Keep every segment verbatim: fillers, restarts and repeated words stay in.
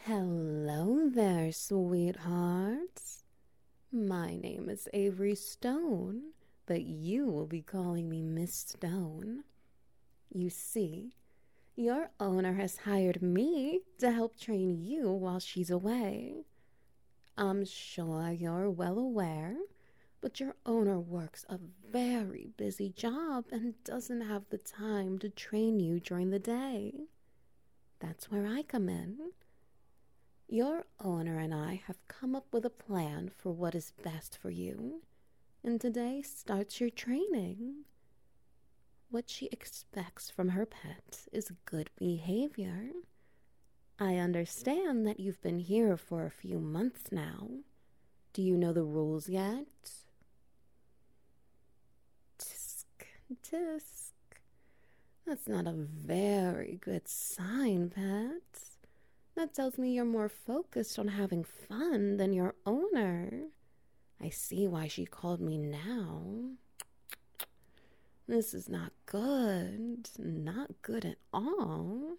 Hello there, sweethearts. My name is Avery Stone, but you will be calling me Miss Stone. You see, your owner has hired me to help train you while she's away. I'm sure you're well aware, but your owner works a very busy job and doesn't have the time to train you during the day. That's where I come in. Your owner and I have come up with a plan for what is best for you, and today starts your training. What she expects from her pet is good behavior. I understand that you've been here for a few months now. Do you know the rules yet? Tisk, tisk. That's not a very good sign, pet. That tells me you're more focused on having fun than your owner. I see why she called me now. This is not good. Not good at all.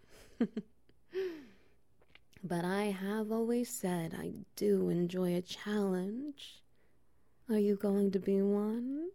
But I have always said I do enjoy a challenge. Are you going to be one?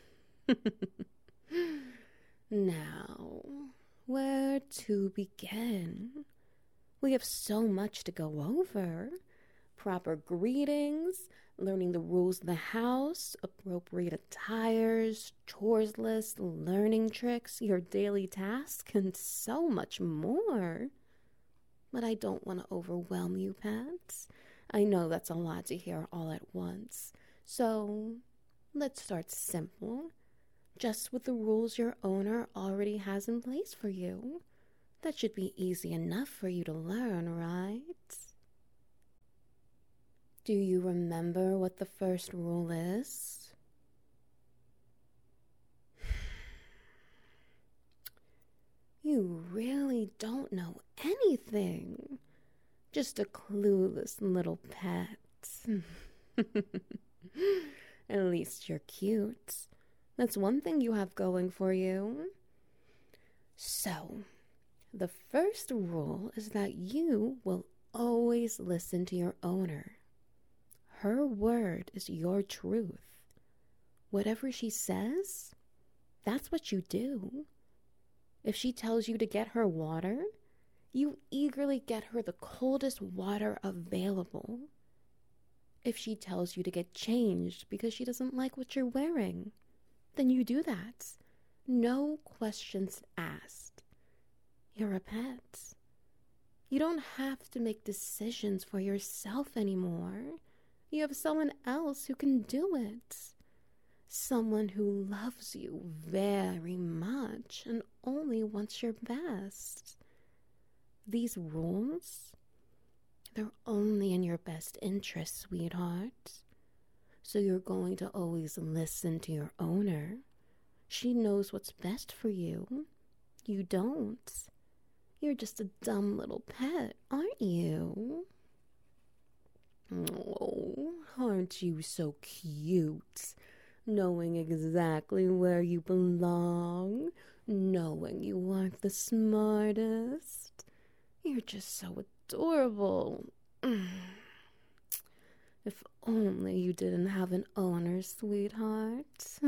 Now, where to begin? We have so much to go over. Proper greetings, learning the rules of the house, appropriate attires, chores list, learning tricks, your daily tasks, and so much more. But I don't want to overwhelm you, pets. I know that's a lot to hear all at once. So let's start simple, just with the rules your owner already has in place for you. That should be easy enough for you to learn, right? Do you remember what the first rule is? You really don't know anything. Just a clueless little pet. At least you're cute. That's one thing you have going for you. So, the first rule is that you will always listen to your owner. Her word is your truth. Whatever she says, that's what you do. If she tells you to get her water, you eagerly get her the coldest water available. If she tells you to get changed because she doesn't like what you're wearing, then you do that. No questions asked. You're a pet. You don't have to make decisions for yourself anymore. You have someone else who can do it. Someone who loves you very much and only wants your best. These rules, they're only in your best interest, sweetheart. So you're going to always listen to your owner. She knows what's best for you. You don't. You're just a dumb little pet, aren't you? Oh, aren't you so cute? Knowing exactly where you belong, knowing you aren't the smartest. You're just so adorable. If only you didn't have an owner, sweetheart.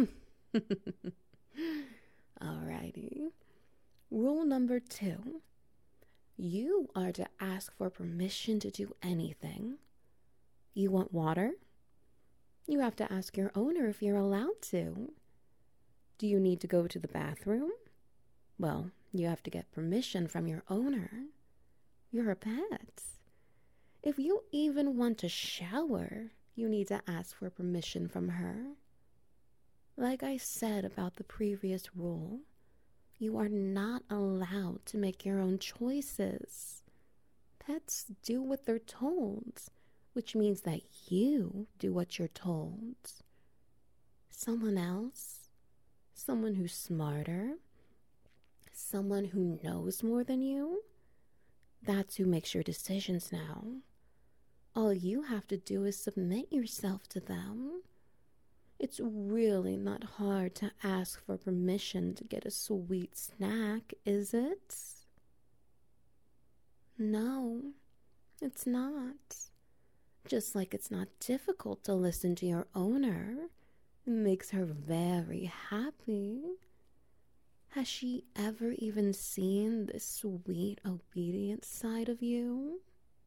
Alrighty. Rule number two. You are to ask for permission to do anything. You want water? You have to ask your owner if you're allowed to. Do you need to go to the bathroom? Well, you have to get permission from your owner. You're a pet. If you even want to shower, you need to ask for permission from her. Like I said about the previous rule, you are not allowed to make your own choices. Pets do what they're told, which means that you do what you're told. Someone else, someone who's smarter, someone who knows more than you, that's who makes your decisions now. All you have to do is submit yourself to them. It's really not hard to ask for permission to get a sweet snack, is it? No, It's not. Just like it's not difficult to listen to your owner. It makes her very happy. Has she ever even seen this sweet, obedient side of you?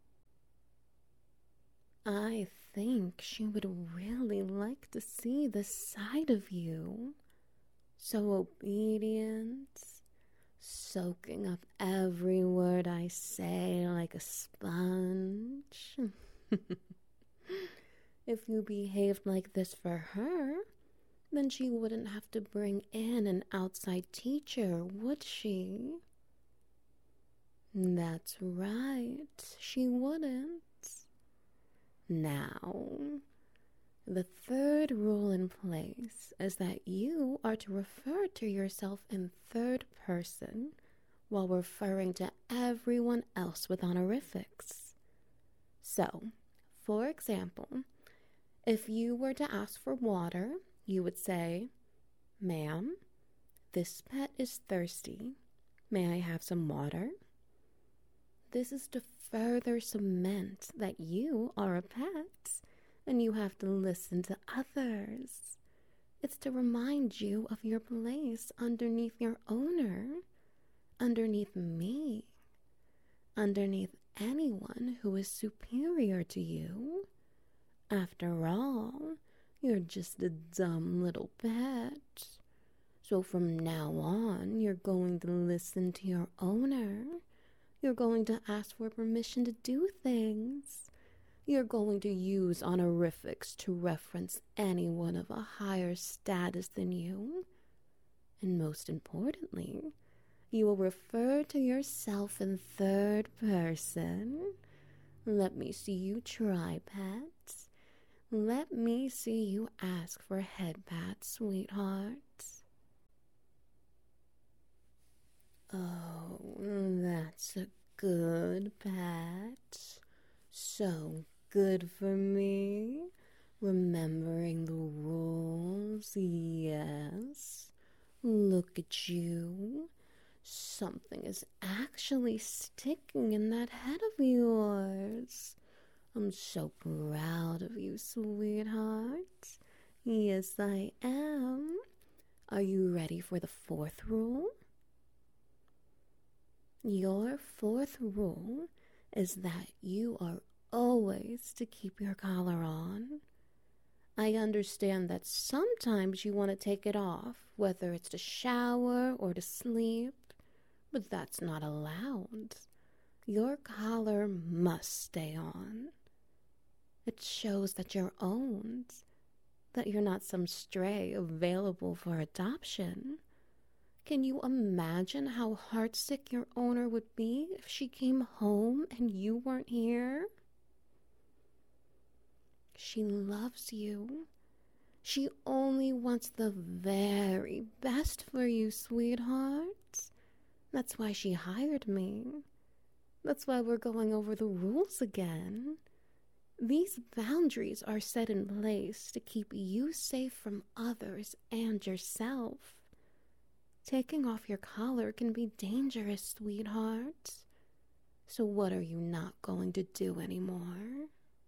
I think she would really like to see this side of you. So obedient, soaking up every word I say like a sponge. If you behaved like this for her, then she wouldn't have to bring in an outside teacher, would she? That's right, she wouldn't. Now, the third rule in place is that you are to refer to yourself in third person while referring to everyone else with honorifics. So, for example, if you were to ask for water, you would say, "Ma'am, this pet is thirsty. May I have some water?" This is to further cement that you are a pet and you have to listen to others. It's to remind you of your place underneath your owner, underneath me, underneath anyone who is superior to you. After all, you're just a dumb little pet. So from now on, you're going to listen to your owner. You're going to ask for permission to do things. You're going to use honorifics to reference anyone of a higher status than you. And most importantly, you will refer to yourself in third person. Let me see you try, pet. Let me see you ask for head pats, sweetheart. Oh, that's a good pet. So good for me. Remembering the rules, yes. Look at you. Something is actually sticking in that head of yours. I'm so proud of you, sweetheart. Yes, I am. Are you ready for the fourth rule? Your fourth rule is that you are always to keep your collar on. I understand that sometimes you want to take it off, whether it's to shower or to sleep, but that's not allowed. Your collar must stay on. It shows that you're owned, that you're not some stray available for adoption. Can you imagine how heartsick your owner would be if she came home and you weren't here? She loves you. She only wants the very best for you, sweetheart. That's why she hired me. That's why we're going over the rules again. These boundaries are set in place to keep you safe from others and yourself. Taking off your collar can be dangerous, sweetheart. So what are you not going to do anymore?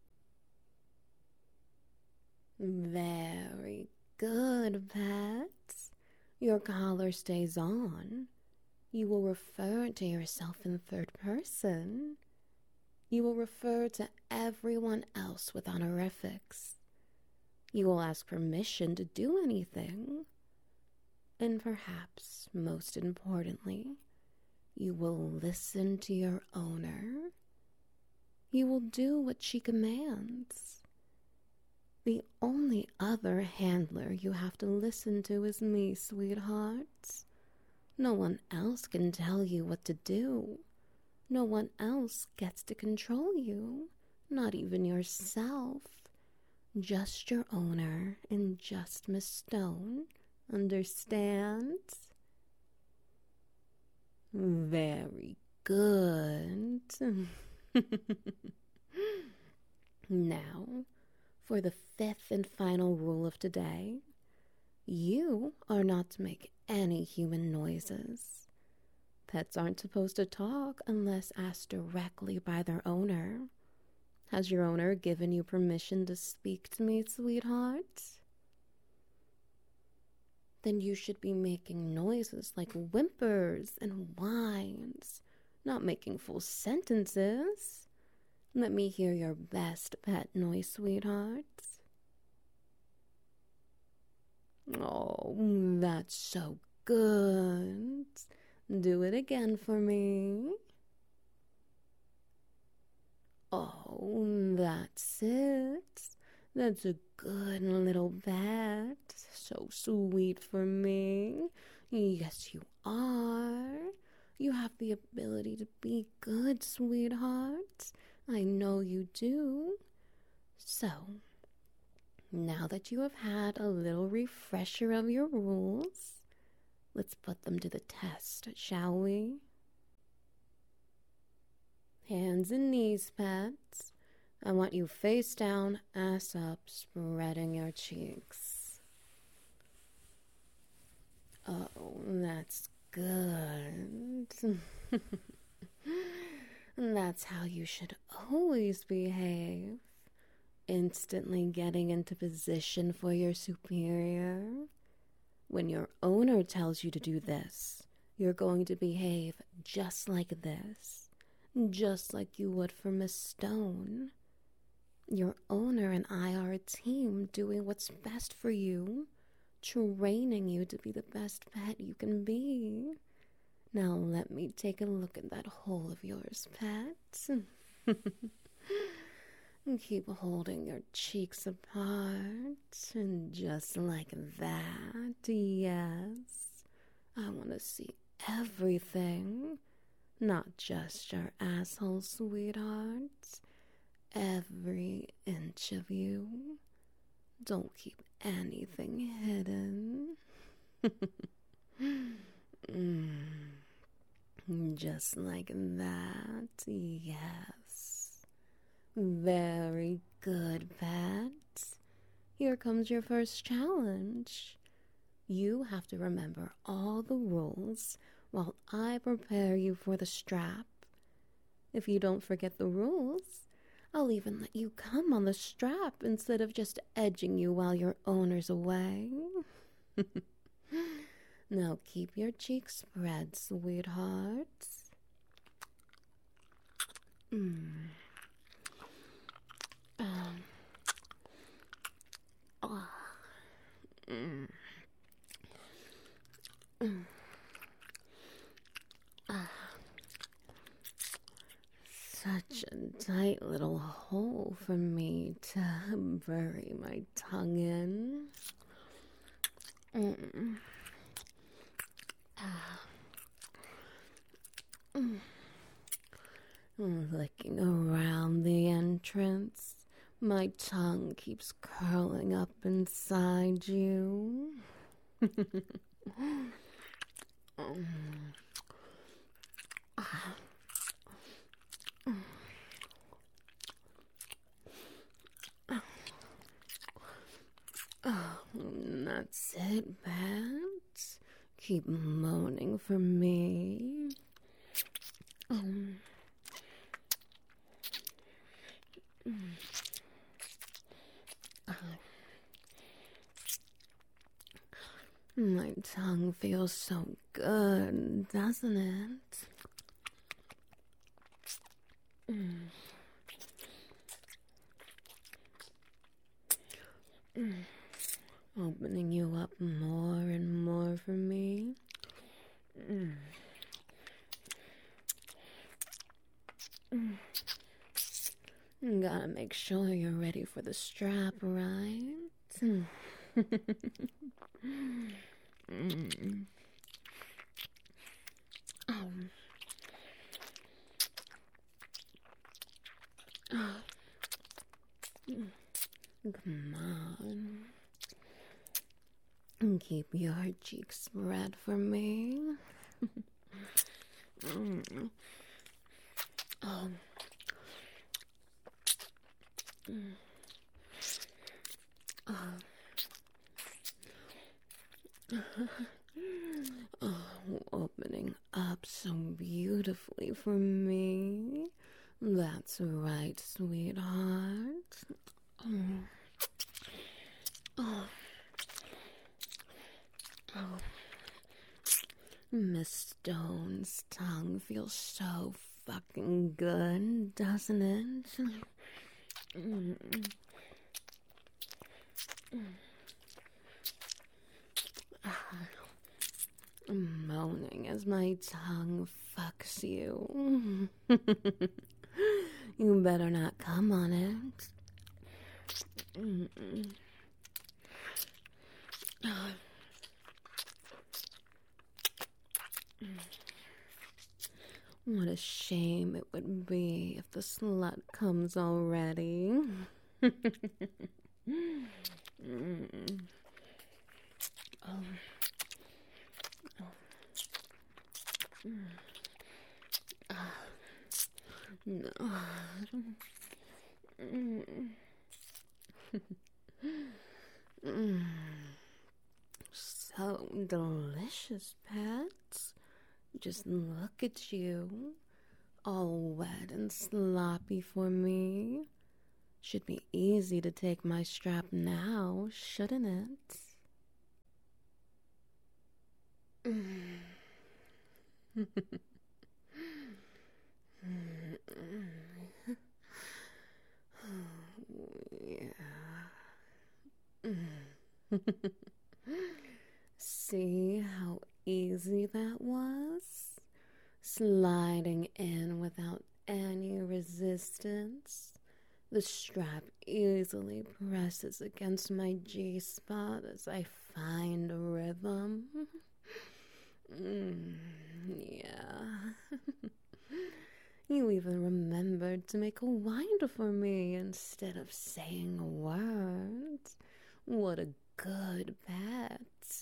Very good, pets. Your collar stays on. You will refer to yourself in third person. You will refer to everyone else with honorifics. You will ask permission to do anything. And perhaps, most importantly, you will listen to your owner. You will do what she commands. The only other handler you have to listen to is me, sweetheart. No one else can tell you what to do. No one else gets to control you, not even yourself. Just your owner and just Miss Stone. Understand? Very good. Now, for the fifth and final rule of today, you are not to make any human noises. Pets aren't supposed to talk unless asked directly by their owner. Has your owner given you permission to speak to me, sweetheart? Then you should be making noises like whimpers and whines, not making full sentences. Let me hear your best pet noise, sweetheart. Oh, that's so good. Do it again for me. Oh, that's it. That's a good little pet. So sweet for me. Yes, you are. You have the ability to be good, sweetheart. I know you do. So, now that you have had a little refresher of your rules, let's put them to the test, shall we? Hands and knees, pets. I want you face down, ass up, spreading your cheeks. Oh, that's good. That's how you should always behave. Instantly getting into position for your superior. When your owner tells you to do this, you're going to behave just like this. Just like you would for Miss Stone. Your owner and I are a team doing what's best for you, training you to be the best pet you can be. Now let me take a look at that hole of yours, pet. Keep holding your cheeks apart, and just like that, yes. I want to see everything. Not just your asshole, sweetheart. Every inch of you. Don't keep anything hidden. mm. Just like that, yes. Very good, pet. Here comes your first challenge. You have to remember all the rules while I prepare you for the strap. If you don't forget the rules, I'll even let you come on the strap instead of just edging you while your owner's away. Now keep your cheeks spread, sweetheart. Mm. Um. Oh. Mm. Mm. Ah. Such a tight little hole for me to bury my tongue in. Mm. Ah. Mm. Licking around the entrance, my tongue keeps curling up inside you. mm. Ah. Oh, that's it, Pat. Keep moaning for me. Um. Oh. My tongue feels so good, doesn't it? Mm. Mm. Opening you up more and more for me. Mm. Mm. Gotta make sure you're ready for the strap, right? mm. Oh. Oh. Come on. Keep your cheeks spread for me. mm. Oh. Mm. Oh. Oh, opening up so beautifully for me. That's right, sweetheart. Oh. Oh. Oh. Miss Stone's tongue feels so fucking good, doesn't it? Mm. Moaning as my tongue fucks you. You better not come on it. Mm-mm. What a shame it would be if the slut comes already. mm. Oh. Oh. Mm. Ah. No. Mm. mm. So delicious, pets. Just look at you, all wet and sloppy for me. Should be easy to take my strap now, shouldn't it? Mm. See how easy that was? Sliding in without any resistance. The strap easily presses against my G-spot as I find a rhythm. Mm, yeah. You even remembered to make a wind for me instead of saying a word. What a good pet.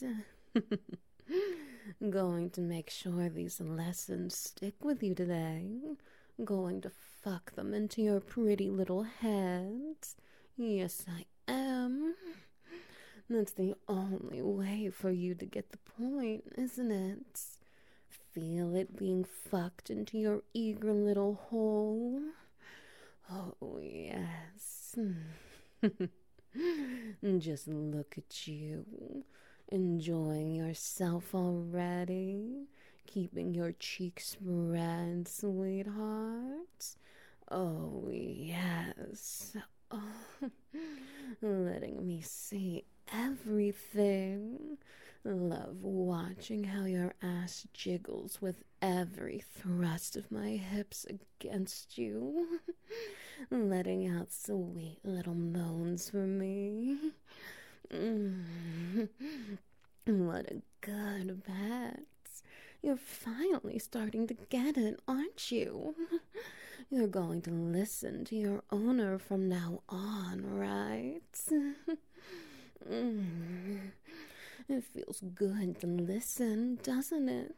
Going to make sure these lessons stick with you today. Going to fuck them into your pretty little head. Yes, I am. That's the only way for you to get the point, isn't it? Feel it being fucked into your eager little hole. Oh, yes. Just look at you, enjoying yourself already, keeping your cheeks spread, sweetheart. Oh, yes. Oh, letting me see everything. Love watching how your ass jiggles with every thrust of my hips against you. Letting out sweet little moans for me. Mm. What a good pet. You're finally starting to get it, aren't you? You're going to listen to your owner from now on, right? Mm. It feels good to listen, doesn't it?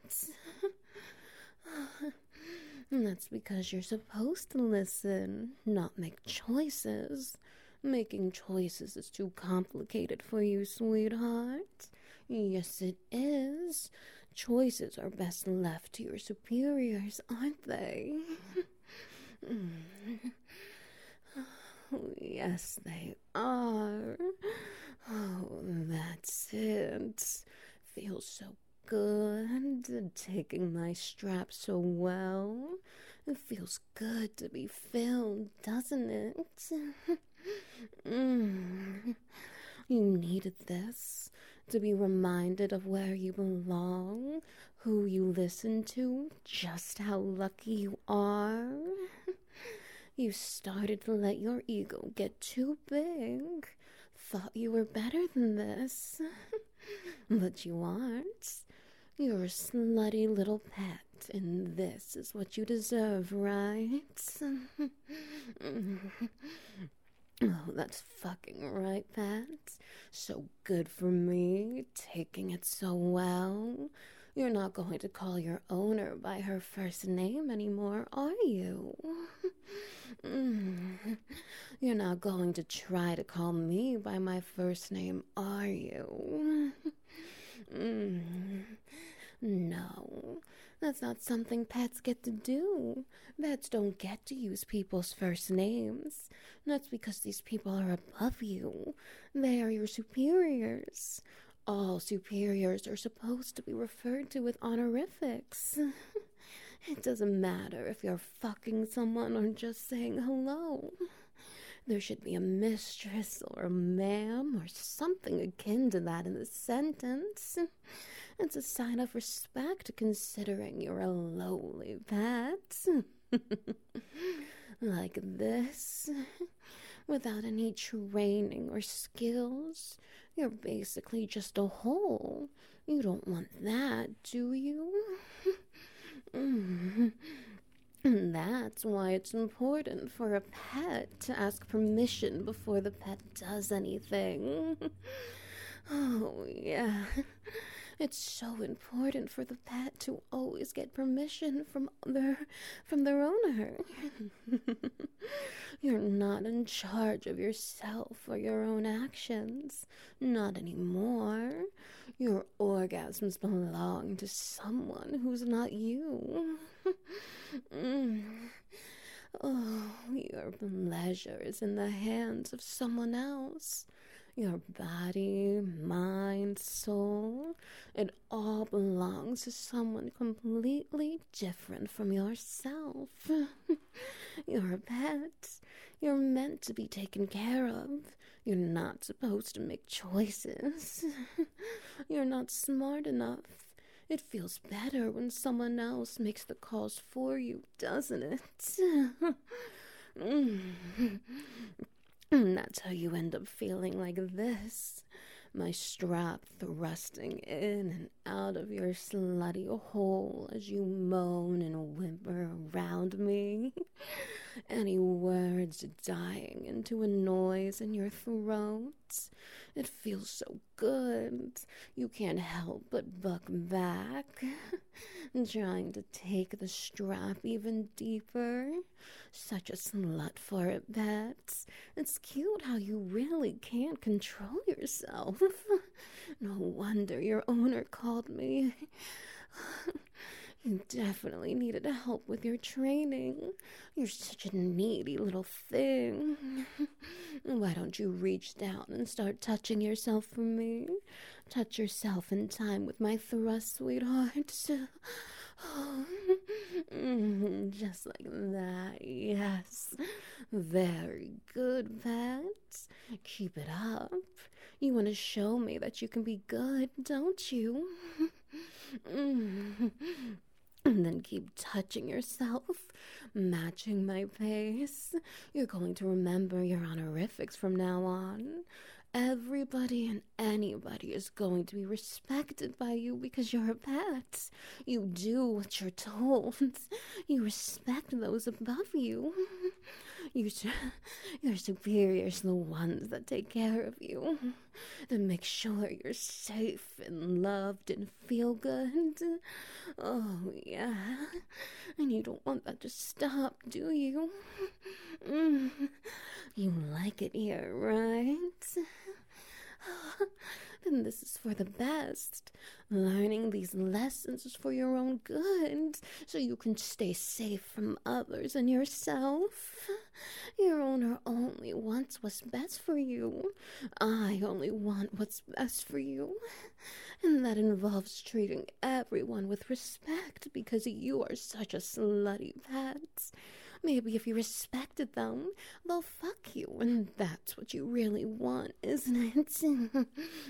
That's because you're supposed to listen, not make choices. Making choices is too complicated for you, sweetheart. Yes, it is. Choices are best left to your superiors, aren't they? Oh, yes, they are. Oh, that's it. Feels so good, taking my strap so well. It feels good to be filled, doesn't it? mm. You needed this, to be reminded of where you belong, who you listen to, just how lucky you are. You started to let your ego get too big. Thought you were better than this. But you aren't. You're a slutty little pet, and this is what you deserve, right? Oh, that's fucking right, Pat. So good for me, taking it so well. You're not going to call your owner by her first name anymore, are you? Mm. You're not going to try to call me by my first name, are you? Mm. No, that's not something pets get to do. Pets don't get to use people's first names. That's because these people are above you. They are your superiors. All superiors are supposed to be referred to with honorifics. It doesn't matter if you're fucking someone or just saying hello. There should be a mistress or a ma'am or something akin to that in the sentence. It's a sign of respect considering you're a lowly pet. Like this. Without any training or skills. You're basically just a hole. You don't want that, do you? That's why it's important for a pet to ask permission before the pet does anything. Oh, yeah. It's so important for the pet to always get permission from their from their owner. You're not in charge of yourself or your own actions. Not anymore. Your orgasms belong to someone who's not you. mm. Oh, your pleasure is in the hands of someone else. Your body, mind, soul, it all belongs to someone completely different from yourself. You're a pet. You're meant to be taken care of. You're not supposed to make choices. You're not smart enough. It feels better when someone else makes the calls for you, doesn't it? mm. That's how you end up feeling like this. My strap thrusting in and out of your slutty hole as you moan and whimper around me. Any words dying into a noise in your throat. It feels so good. You can't help but buck back, trying to take the strap even deeper. Such a slut for it, Bets. It's cute how you really can't control yourself. No wonder your owner called me. You definitely needed help with your training. You're such a needy little thing. Why don't you reach down and start touching yourself for me? Touch yourself in time with my thrust, sweetheart. Mm, just like that, yes. Very good, Pets. Keep it up. You want to show me that you can be good, don't you? Mm. And then keep touching yourself, matching my pace. You're going to remember your honorifics from now on. Everybody and anybody is going to be respected by you because you're a pet. You do what you're told. You respect those above you. You, your superiors are the ones that take care of you, that make sure you're safe and loved and feel good. Oh, yeah. And you don't want that to stop, do you? Mm. You like it here, right? Then this is for the best. Learning these lessons is for your own good, so you can stay safe from others and yourself. Your owner only wants what's best for you. I only want what's best for you. And that involves treating everyone with respect because you are such a slutty pet. Maybe if you respected them, they'll fuck you, and that's what you really want, isn't it?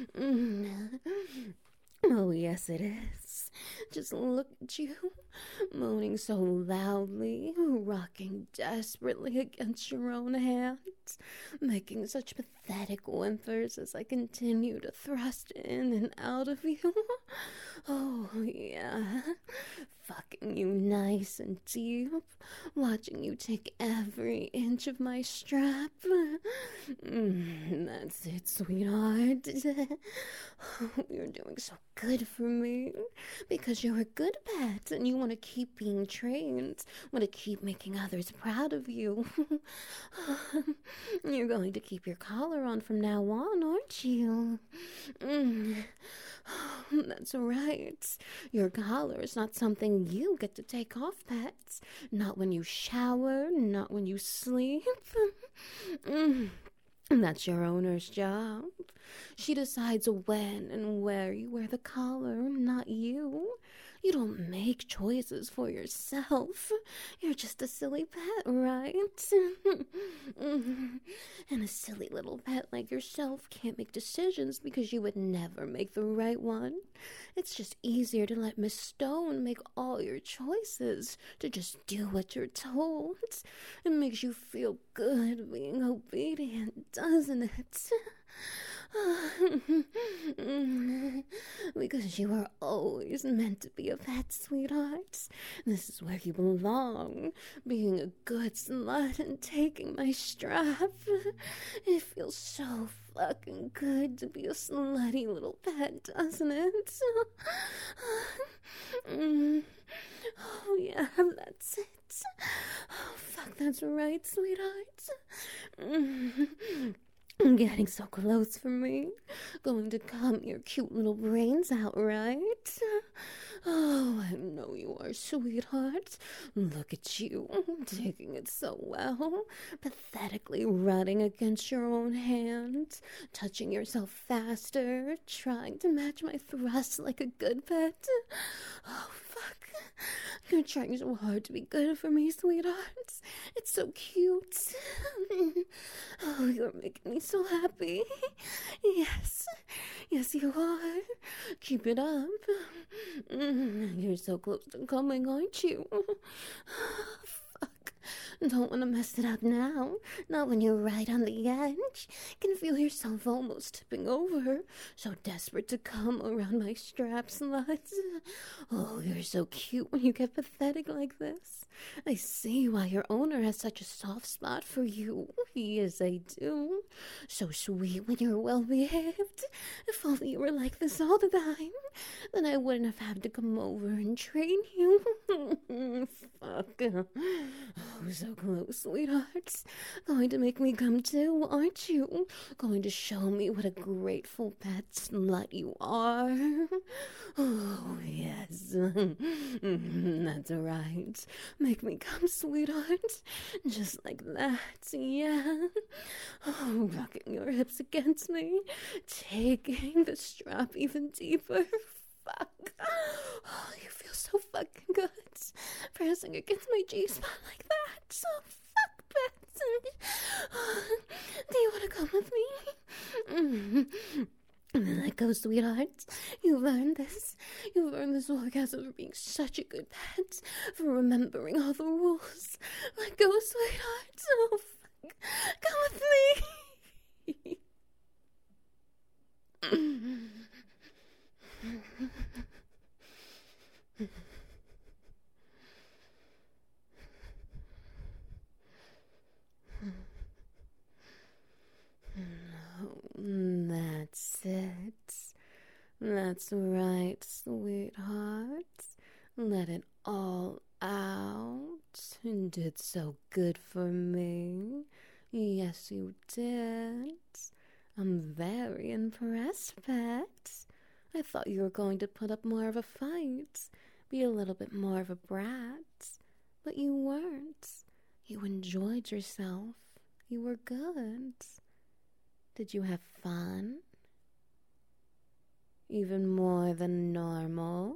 Oh, yes, it is. Just look at you, moaning so loudly, rocking desperately against your own hands, making such pathetic whimpers as I continue to thrust in and out of you. Oh, yeah. fucking you nice and deep, watching you take every inch of my strap. Mm, that's it, sweetheart. You're doing so good for me because you're a good pet and you want to keep being trained, want to keep making others proud of you. You're going to keep your collar on from now on, aren't you? Mm. That's right. Your collar is not something you get to take off, pets. Not when you shower, not when you sleep. Mm. That's your owner's job. She decides when and where you wear the collar, not you. You don't make choices for yourself. You're just a silly pet, right? And a silly little pet like yourself can't make decisions because you would never make the right one. It's just easier to let Miss Stone make all your choices, to just do what you're told. It makes you feel good being obedient, doesn't it? Because you are always meant to be a pet, sweetheart. This is where you belong, being a good slut and taking my strap. It feels so fucking good to be a slutty little pet, doesn't it? Oh yeah, that's it. Oh fuck, that's right, sweetheart. I'm getting so close for me. Going to calm your cute little brains out, right? Oh, I know you are, sweetheart. Look at you, taking it so well. Pathetically running against your own hand, touching yourself faster, trying to match my thrust like a good pet. Oh, fuck. You're trying so hard to be good for me, sweetheart. It's so cute. Oh, you're making me so happy. Yes, yes, you are. Keep it up. You're so close to coming, aren't you? Fuck. Don't want to mess it up now. Not when you're right on the edge. Can feel yourself almost tipping over. So desperate to come around my strap, slut. Oh, you're so cute when you get pathetic like this. I see why your owner has such a soft spot for you. Yes, I do. So sweet when you're well behaved. If only you were like this all the time, then I wouldn't have had to come over and train you. Fuck. Oh, so close, sweethearts. Going to make me come too, aren't you? Going to show me what a grateful pet slut you are. Oh, yes. That's right. Make me come, sweetheart. Just like that, yeah. Oh, rocking your hips against me. Taking the strap even deeper. Fuck. Oh, you feel so fucking good. Pressing against my G-spot like that. So fuck, Betsy. Do you want to come with me? Mm. And then let go, sweetheart. You've earned this. You've earned this orgasm for being such a good pet, for remembering all the rules. Let go, sweetheart. Oh, fuck. Come with me. That's it. That's right, sweetheart. Let it all out. You did so good for me. Yes, you did. I'm very impressed, pet. I thought you were going to put up more of a fight, be a little bit more of a brat. But you weren't. You enjoyed yourself. You were good. Did you have fun? Even more than normal?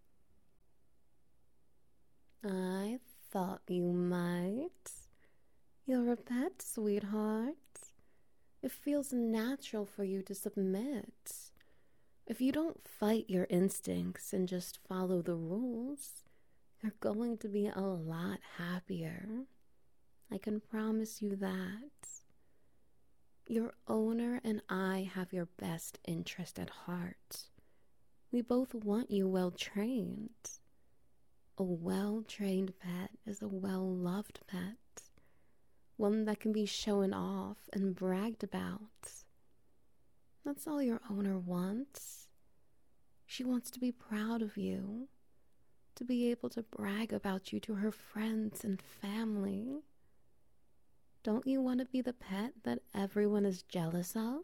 I thought you might. You're a pet, sweetheart. It feels natural for you to submit. If you don't fight your instincts and just follow the rules, you're going to be a lot happier. I can promise you that. Your owner and I have your best interest at heart. We both want you well trained. A well-trained pet is a well-loved pet, one that can be shown off and bragged about. That's all your owner wants. She wants to be proud of you, to be able to brag about you to her friends and family. Don't you want to be the pet that everyone is jealous of?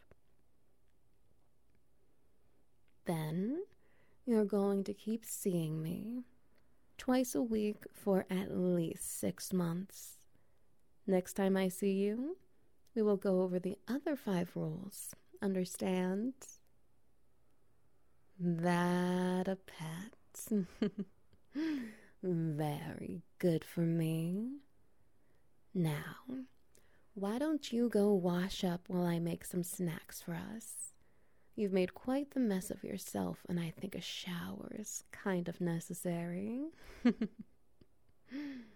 Then you're going to keep seeing me twice a week for at least six months. Next time I see you, we will go over the other five rules. Understand? That a pet. Very good for me. Now, why don't you go wash up while I make some snacks for us? You've made quite the mess of yourself, and I think a shower is kind of necessary.